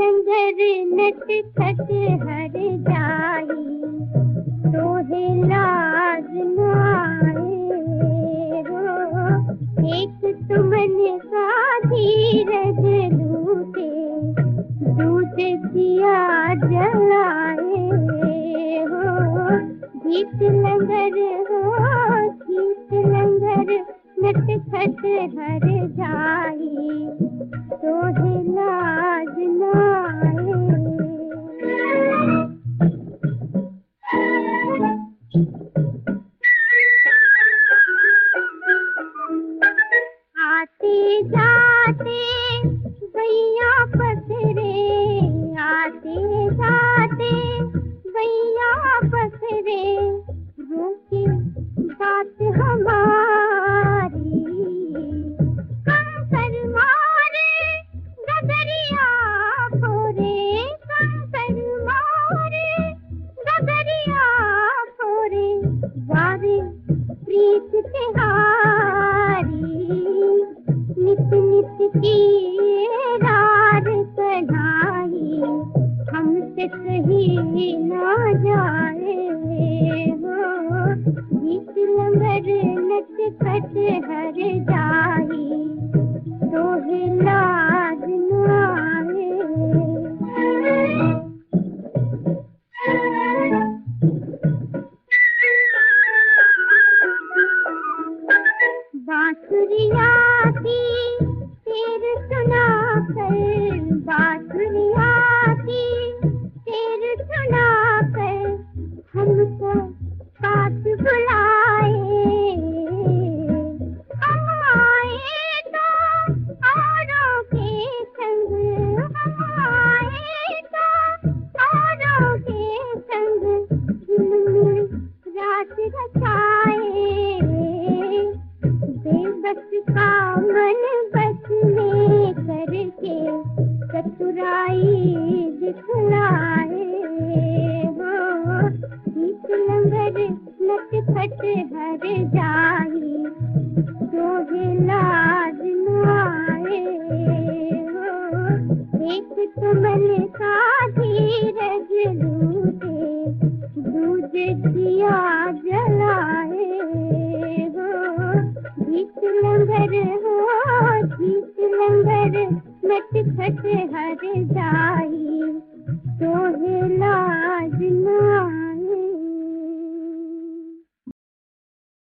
लंगर नट खट हर जाई, तोहे लाज न आए हो। एक तुमन का धीरज लूटे, दूसरे दिया जलाए हो। गीत लंगर हो गीत लंगर नट खट हर जाई, तोहे लाज न आए। आते जाते गैया पसरे, आते जाते गैया पसरे, रोके बात हमारी। कंकर मारे गगरिया फोरे, कंकर मारे गगरिया फोरे, वारे प्रीत तिहारी। नित नित की रार कन्हाई, हमसे कही ना जाए हो। गीत लंगर नट खट हर जाई, तोहे लाज न आए। बांसुरिया की शेर सुना कर, बांसुरिया की शेर सुना कर, हमको साथ बुलाए। हम आए तो औरों के संग, हम आए तो औरों के संग, झुलमिल रात रचाए। बेबस का मन बस में करके, चतुराई दिखलाए हो। गीत लंगर नट खट हर जाई, तोहे लाज न आए हो। एक तुमन का धीरज लूटे, दूजे दिया जलाए हो। गीत लंगर हो गीत लंगर नट खट हर जाई,